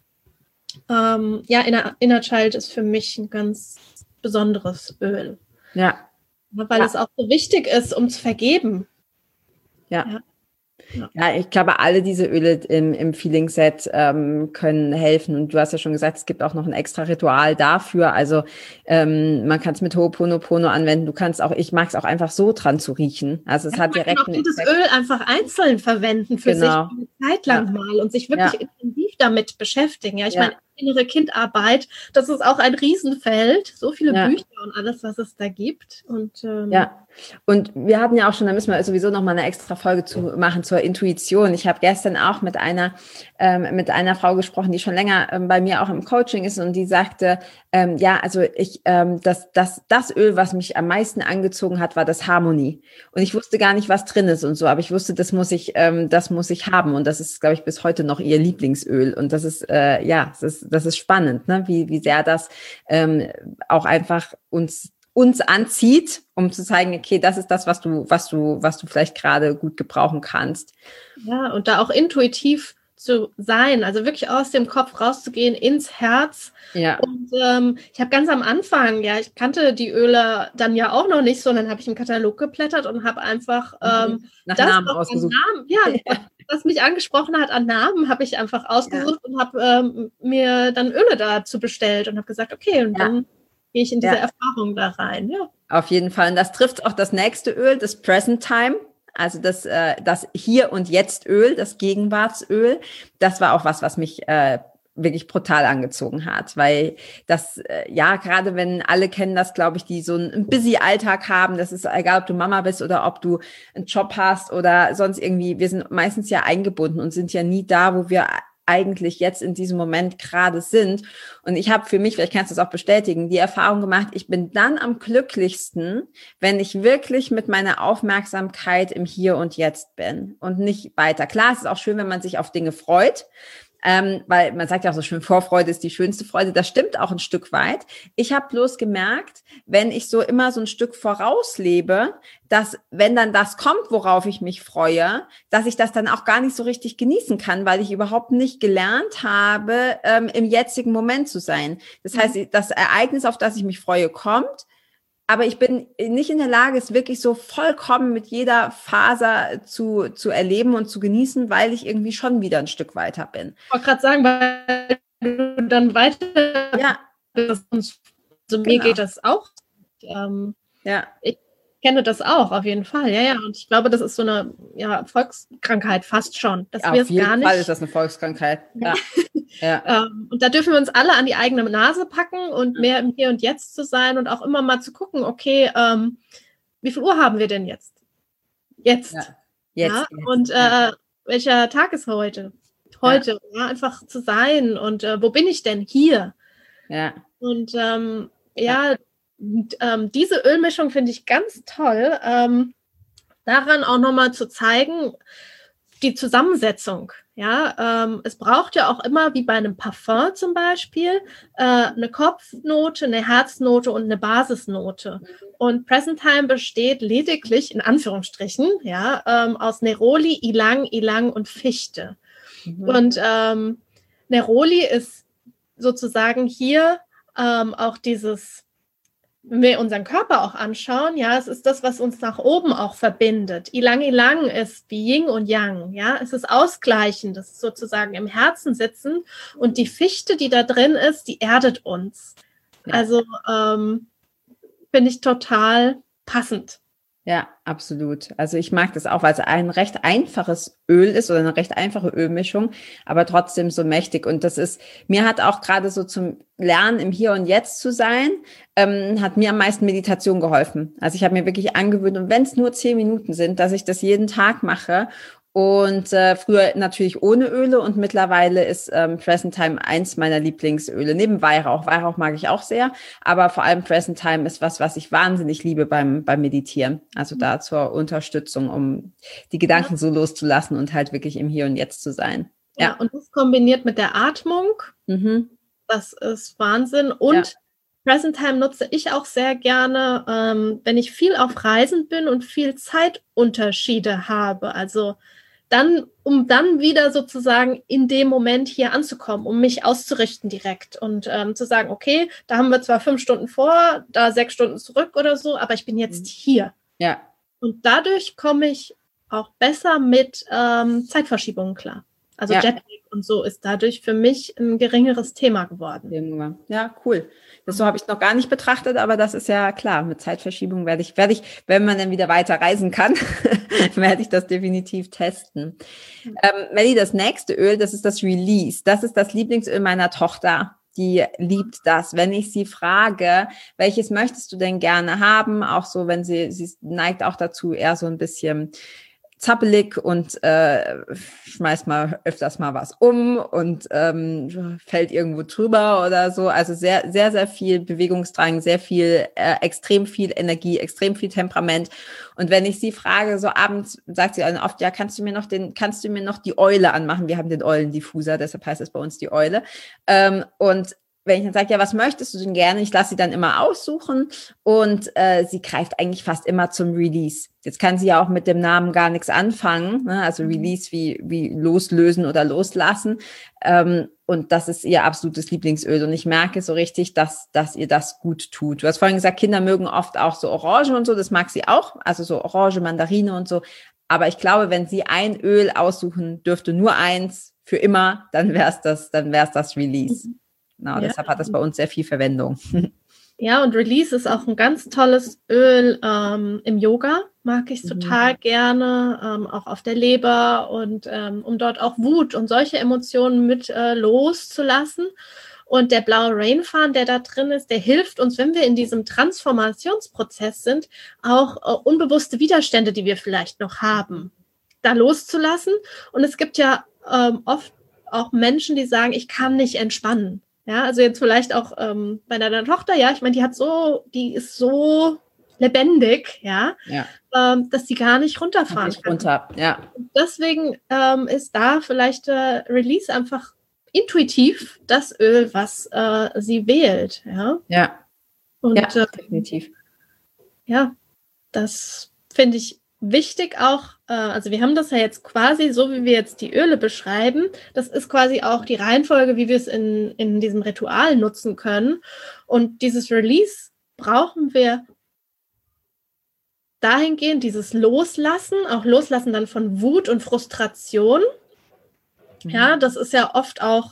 Inner Child ist für mich ein ganz besonderes Öl. Ja. Weil es auch so wichtig ist, um zu vergeben. Ja, ich glaube, alle diese Öle im Feeling-Set können helfen. Und du hast ja schon gesagt, es gibt auch noch ein extra Ritual dafür. Also man kann es mit Ho'oponopono anwenden. Du kannst auch, ich mag es auch einfach so dran zu riechen. Also es hat direkt einen Effekt. Man kann auch dieses Öl einfach einzeln verwenden für sich eine Zeit lang mal und sich wirklich intensiv damit beschäftigen. Ja, ich meine, innere Kindarbeit, das ist auch ein Riesenfeld. So viele Bücher und alles, was es da gibt. Und und wir hatten ja auch schon, da müssen wir sowieso noch mal eine extra Folge zu machen zur Intuition. Ich habe gestern auch mit einer Frau gesprochen, die schon länger bei mir auch im Coaching ist und die sagte, das Öl, was mich am meisten angezogen hat, war das Harmonie. Und ich wusste gar nicht, was drin ist und so, aber ich wusste, das muss ich haben. Und das ist, glaube ich, bis heute noch ihr Lieblingsöl. Und das ist, das ist spannend, ne? Wie sehr das auch einfach uns anzieht, um zu zeigen, okay, das ist das, was du vielleicht gerade gut gebrauchen kannst. Ja, und da auch intuitiv zu sein, also wirklich aus dem Kopf rauszugehen ins Herz. Ja. Und ich habe ganz am Anfang, ich kannte die Öle dann ja auch noch nicht so, und dann habe ich im Katalog geblättert und habe einfach nach Namen ausgesucht. Was mich angesprochen hat an Namen, habe ich einfach ausgesucht und habe mir dann Öle dazu bestellt und habe gesagt, okay, und dann gehe ich in diese Erfahrung da rein. Ja. Auf jeden Fall. Und das trifft auch das nächste Öl, das Present Time. Also das Hier- und Jetzt-Öl, das Gegenwartsöl. Das war auch was mich wirklich brutal angezogen hat, weil das, gerade wenn alle kennen das, glaube ich, die so einen busy Alltag haben, das ist egal, ob du Mama bist oder ob du einen Job hast oder sonst irgendwie, wir sind meistens ja eingebunden und sind ja nie da, wo wir eigentlich jetzt in diesem Moment gerade sind. Und ich habe für mich, vielleicht kannst du es auch bestätigen, die Erfahrung gemacht, ich bin dann am glücklichsten, wenn ich wirklich mit meiner Aufmerksamkeit im Hier und Jetzt bin und nicht weiter. Klar, es ist auch schön, wenn man sich auf Dinge freut, weil man sagt ja auch so schön, Vorfreude ist die schönste Freude. Das stimmt auch ein Stück weit. Ich habe bloß gemerkt, wenn ich so immer so ein Stück vorauslebe, dass wenn dann das kommt, worauf ich mich freue, dass ich das dann auch gar nicht so richtig genießen kann, weil ich überhaupt nicht gelernt habe, im jetzigen Moment zu sein. Das heißt, das Ereignis, auf das ich mich freue, kommt, aber ich bin nicht in der Lage, es wirklich so vollkommen mit jeder Faser zu erleben und zu genießen, weil ich irgendwie schon wieder ein Stück weiter bin. Ich wollte gerade sagen, weil du dann weiter bist. Also mir geht das auch. Ich kenne das auch, auf jeden Fall. Ja. Und ich glaube, das ist so eine Volkskrankheit fast schon. Dass wir auf jeden Fall ist das eine Volkskrankheit. Ja. Und da dürfen wir uns alle an die eigene Nase packen und mehr im Hier und Jetzt zu sein und auch immer mal zu gucken, okay, wie viel Uhr haben wir denn jetzt? Jetzt. Ja, Jetzt. und Ja. welcher Tag ist heute? Ja. Heute, ja, einfach zu sein und wo bin ich denn hier? Ja. Und Ja. ja, diese Ölmischung finde ich ganz toll. Daran auch nochmal zu zeigen, die Zusammensetzung. Ja, es braucht ja auch immer, wie bei einem Parfum zum Beispiel, eine Kopfnote, eine Herznote und eine Basisnote. Und Present Time besteht lediglich, in Anführungsstrichen, ja, aus Neroli, Ylang, Ylang und Fichte. Und Neroli ist sozusagen hier auch dieses, wenn wir unseren Körper auch anschauen, ja, es ist das, was uns nach oben auch verbindet. Ylang Ylang ist wie Yin und Yang, ja, es ist ausgleichend, das ist sozusagen im Herzen sitzen und die Fichte, die da drin ist, die erdet uns. Ja. Also finde ich total passend. Ja, absolut. Also ich mag das auch, weil es ein recht einfaches Öl ist oder eine recht einfache Ölmischung, aber trotzdem so mächtig. Und das ist, mir hat auch gerade so zum Lernen im Hier und Jetzt zu sein, hat mir am meisten Meditation geholfen. Also ich habe mir wirklich angewöhnt, und wenn es nur 10 Minuten sind, dass ich das jeden Tag mache. Und früher natürlich ohne Öle und mittlerweile ist Present Time eins meiner Lieblingsöle. Neben Weihrauch. Weihrauch mag ich auch sehr, aber vor allem Present Time ist was ich wahnsinnig liebe beim Meditieren. Also da zur Unterstützung, um die Gedanken so loszulassen und halt wirklich im Hier und Jetzt zu sein. Ja, und das kombiniert mit der Atmung, das ist Wahnsinn. Und Present Time nutze ich auch sehr gerne, wenn ich viel auf Reisen bin und viel Zeitunterschiede habe. Also dann, um dann wieder sozusagen in dem Moment hier anzukommen, um mich auszurichten direkt und zu sagen, okay, da haben wir zwar 5 Stunden vor, da 6 Stunden zurück oder so, aber ich bin jetzt hier. Ja. Und dadurch komme ich auch besser mit Zeitverschiebungen klar. Also Jetlag und so ist dadurch für mich ein geringeres Thema geworden. Ja, cool. So habe ich es noch gar nicht betrachtet, aber das ist ja klar. Mit Zeitverschiebung werde ich, wenn man dann wieder weiter reisen kann, werde ich das definitiv testen. Melli, das nächste Öl, das ist das Release. Das ist das Lieblingsöl meiner Tochter. Die liebt das. Wenn ich sie frage, welches möchtest du denn gerne haben? Auch so, wenn sie neigt auch dazu, eher so ein bisschen zappelig und schmeißt mal öfters mal was um und fällt irgendwo drüber oder so. Also sehr, sehr, sehr viel Bewegungsdrang, sehr viel, extrem viel Energie, extrem viel Temperament. Und wenn ich sie frage, so abends, sagt sie dann oft, ja, kannst du mir noch die Eule anmachen? Wir haben den Eulendiffuser, deshalb heißt es bei uns die Eule. Und wenn ich dann sage, ja, was möchtest du denn gerne? Ich lasse sie dann immer aussuchen und sie greift eigentlich fast immer zum Release. Jetzt kann sie ja auch mit dem Namen gar nichts anfangen, ne? Also Release wie loslösen oder loslassen. Und das ist ihr absolutes Lieblingsöl. Und ich merke so richtig, dass ihr das gut tut. Du hast vorhin gesagt, Kinder mögen oft auch so Orange und so. Das mag sie auch. Also so Orange, Mandarine und so. Aber ich glaube, wenn sie ein Öl aussuchen dürfte, nur eins für immer, dann wär's das Release. Genau, deshalb hat das bei uns sehr viel Verwendung. Ja, und Release ist auch ein ganz tolles Öl im Yoga, mag ich total gerne, auch auf der Leber und um dort auch Wut und solche Emotionen mit loszulassen. Und der blaue Rainfaden, der da drin ist, der hilft uns, wenn wir in diesem Transformationsprozess sind, auch unbewusste Widerstände, die wir vielleicht noch haben, da loszulassen. Und es gibt ja oft auch Menschen, die sagen, ich kann nicht entspannen. Ja, also jetzt vielleicht auch bei deiner Tochter, ja, ich meine, die ist so lebendig, dass sie gar nicht runterfahren kann. Und deswegen ist da vielleicht Release einfach intuitiv das Öl, was sie wählt. Und, definitiv. Ja, das finde ich wichtig auch, also wir haben das ja jetzt quasi, so wie wir jetzt die Öle beschreiben, das ist quasi auch die Reihenfolge, wie wir es in diesem Ritual nutzen können. Und dieses Release brauchen wir dahingehend, dieses Loslassen, auch Loslassen dann von Wut und Frustration. Ja, das ist ja oft auch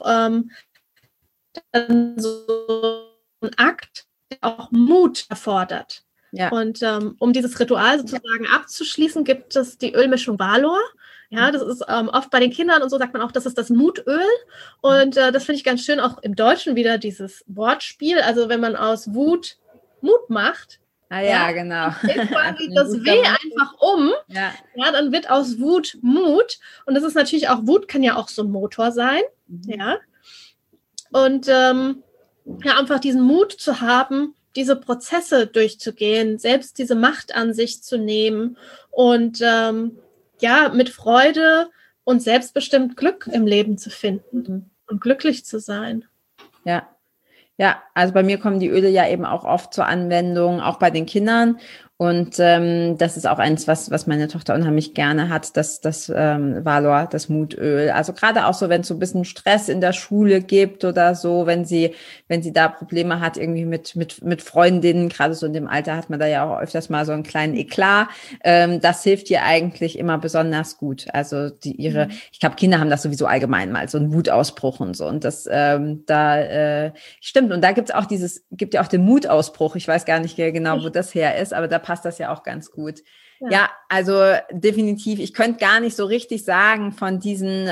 so ein Akt, der auch Mut erfordert. Ja. Und um dieses Ritual sozusagen abzuschließen, gibt es die Ölmischung Valor. Ja, das ist oft bei den Kindern und so sagt man auch, das ist das Mutöl. Und das finde ich ganz schön, auch im Deutschen wieder dieses Wortspiel. Also wenn man aus Wut Mut macht, Ah ja, genau. Dreht quasi das W einfach um. Ja, dann wird aus Wut Mut. Und das ist natürlich auch, Wut kann ja auch so ein Motor sein. Ja. Und ja, einfach diesen Mut zu haben, diese Prozesse durchzugehen, selbst diese Macht an sich zu nehmen und ja, mit Freude und selbstbestimmt Glück im Leben zu finden und glücklich zu sein. Ja. Ja, also bei mir kommen die Öle ja eben auch oft zur Anwendung, auch bei den Kindern. Und das ist auch eins, was meine Tochter unheimlich gerne hat, das Valor, das Mutöl. Also gerade auch so, wenn es so ein bisschen Stress in der Schule gibt oder so, wenn sie da Probleme hat, irgendwie mit Freundinnen, gerade so in dem Alter hat man da ja auch öfters mal so einen kleinen Eklat. Das hilft ihr eigentlich immer besonders gut. Also ich glaube, Kinder haben das sowieso allgemein mal, so einen Wutausbruch und so. Und das stimmt. Und da gibt ja auch den Mutausbruch. Ich weiß gar nicht genau, wo das her ist, aber da passt das ja auch ganz gut. Ja, also definitiv. Ich könnte gar nicht so richtig sagen von diesen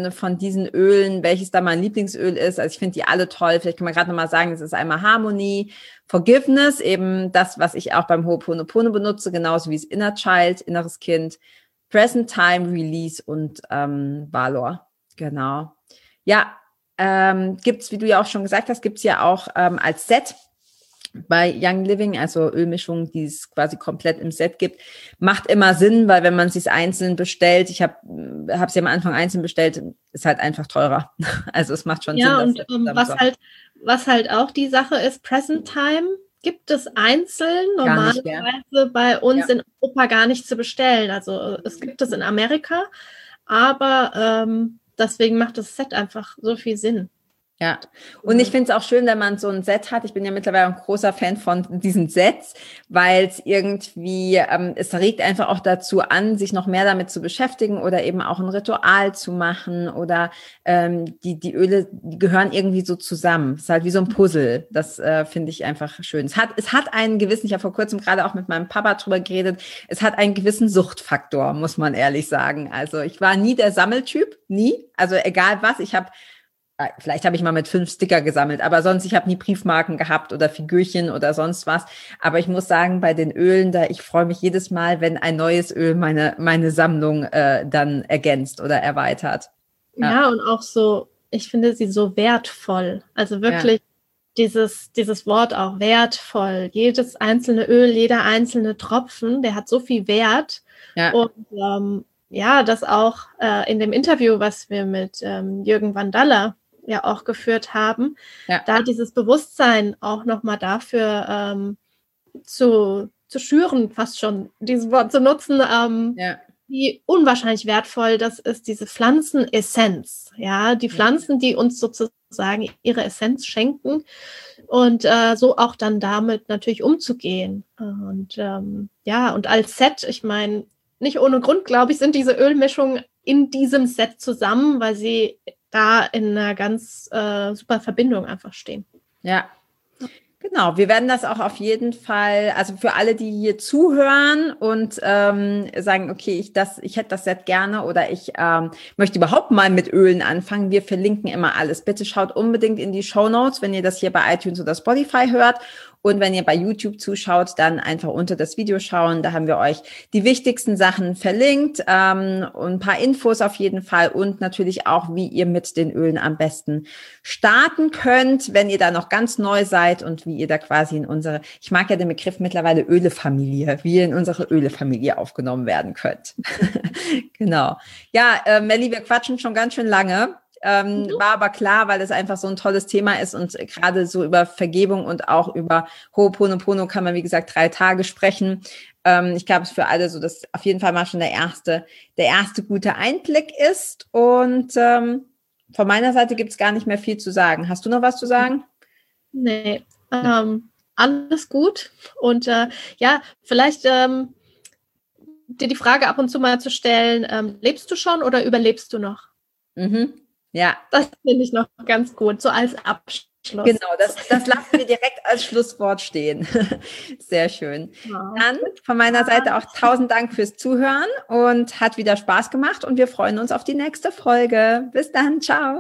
Ölen, welches da mein Lieblingsöl ist. Also ich finde die alle toll. Vielleicht kann man gerade nochmal sagen, das ist einmal Harmony, Forgiveness, eben das, was ich auch beim Ho'oponopono benutze, genauso wie das Inner Child, inneres Kind, Present Time, Release und Valor. Genau. Ja, gibt's, wie du ja auch schon gesagt hast, gibt's ja auch als Set bei Young Living, also Ölmischungen, die es quasi komplett im Set gibt. Macht immer Sinn, weil wenn man es sich einzeln bestellt, ich habe es ja am Anfang einzeln bestellt, ist halt einfach teurer. Also es macht schon Sinn. Ja, und was halt auch die Sache ist, Present Time gibt es einzeln normalerweise bei uns in Europa gar nicht zu bestellen. Also es gibt es in Amerika, aber deswegen macht das Set einfach so viel Sinn. Ja, und ich finde es auch schön, wenn man so ein Set hat. Ich bin ja mittlerweile ein großer Fan von diesen Sets, weil es irgendwie, es regt einfach auch dazu an, sich noch mehr damit zu beschäftigen oder eben auch ein Ritual zu machen oder die Öle, die gehören irgendwie so zusammen. Es ist halt wie so ein Puzzle. Das finde ich einfach schön. Es hat einen gewissen, ich habe vor kurzem gerade auch mit meinem Papa drüber geredet, es hat einen gewissen Suchtfaktor, muss man ehrlich sagen. Also ich war nie der Sammeltyp, nie. Also egal was, vielleicht habe ich mal mit 5 Sticker gesammelt, aber sonst, ich habe nie Briefmarken gehabt oder Figürchen oder sonst was. Aber ich muss sagen, bei den Ölen, ich freue mich jedes Mal, wenn ein neues Öl meine Sammlung dann ergänzt oder erweitert. Ja, und auch so, ich finde sie so wertvoll. Also wirklich dieses Wort auch wertvoll. Jedes einzelne Öl, jeder einzelne Tropfen, der hat so viel Wert. Ja. Und das auch in dem Interview, was wir mit Jürgen Vandaller ja auch geführt haben, da dieses Bewusstsein auch nochmal dafür zu schüren, fast schon dieses Wort zu nutzen, wie unwahrscheinlich wertvoll das ist, diese Pflanzenessenz. Ja, die Pflanzen, die uns sozusagen ihre Essenz schenken und so auch dann damit natürlich umzugehen. Und und als Set, ich meine, nicht ohne Grund, glaube ich, sind diese Ölmischungen in diesem Set zusammen, weil sie da in einer ganz super Verbindung einfach stehen. Ja, genau. Wir werden das auch auf jeden Fall, also für alle, die hier zuhören und sagen, okay, ich hätte das Set gerne oder ich möchte überhaupt mal mit Ölen anfangen. Wir verlinken immer alles. Bitte schaut unbedingt in die Shownotes, wenn ihr das hier bei iTunes oder Spotify hört. Und wenn ihr bei YouTube zuschaut, dann einfach unter das Video schauen. Da haben wir euch die wichtigsten Sachen verlinkt und ein paar Infos auf jeden Fall und natürlich auch, wie ihr mit den Ölen am besten starten könnt, wenn ihr da noch ganz neu seid und wie ihr da quasi ich mag ja den Begriff mittlerweile Ölefamilie, wie ihr in unsere Ölefamilie aufgenommen werden könnt. Genau. Ja, Melli, wir quatschen schon ganz schön lange. War aber klar, weil es einfach so ein tolles Thema ist und gerade so über Vergebung und auch über Ho'oponopono kann man, wie gesagt, 3 Tage sprechen. Ich glaube, es ist für alle so, dass auf jeden Fall mal schon der erste gute Einblick ist und von meiner Seite gibt es gar nicht mehr viel zu sagen. Hast du noch was zu sagen? Nee, alles gut und vielleicht dir die Frage ab und zu mal zu stellen, lebst du schon oder überlebst du noch? Ja. Das finde ich noch ganz gut, so als Abschluss. Genau, das lassen wir direkt als Schlusswort stehen. Sehr schön. Ja. Dann von meiner Seite auch 1000 Dank fürs Zuhören und hat wieder Spaß gemacht und wir freuen uns auf die nächste Folge. Bis dann, ciao.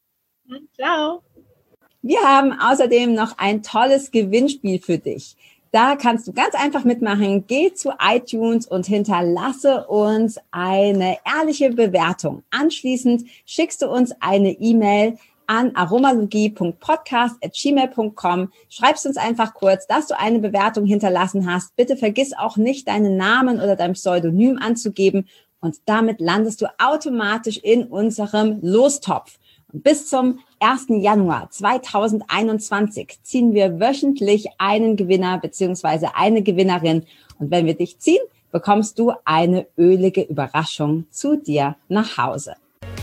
Ciao. Wir haben außerdem noch ein tolles Gewinnspiel für dich. Da kannst du ganz einfach mitmachen. Geh zu iTunes und hinterlasse uns eine ehrliche Bewertung. Anschließend schickst du uns eine E-Mail an aromalogie.podcast@gmail.com. Schreibst uns einfach kurz, dass du eine Bewertung hinterlassen hast. Bitte vergiss auch nicht, deinen Namen oder dein Pseudonym anzugeben. Und damit landest du automatisch in unserem Lostopf. Und bis zum 1. Januar 2021 ziehen wir wöchentlich einen Gewinner bzw. eine Gewinnerin. Und wenn wir dich ziehen, bekommst du eine ölige Überraschung zu dir nach Hause.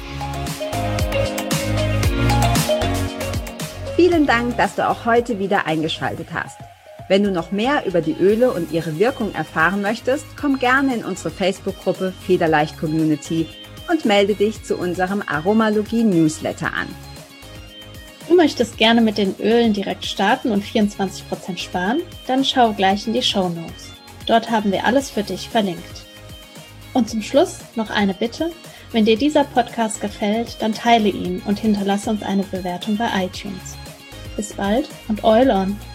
Vielen Dank, dass du auch heute wieder eingeschaltet hast. Wenn du noch mehr über die Öle und ihre Wirkung erfahren möchtest, komm gerne in unsere Facebook-Gruppe Federleicht Community und melde dich zu unserem Aromalogie-Newsletter an. Du möchtest gerne mit den Ölen direkt starten und 24% sparen? Dann schau gleich in die Shownotes. Dort haben wir alles für dich verlinkt. Und zum Schluss noch eine Bitte. Wenn dir dieser Podcast gefällt, dann teile ihn und hinterlasse uns eine Bewertung bei iTunes. Bis bald und Oil on!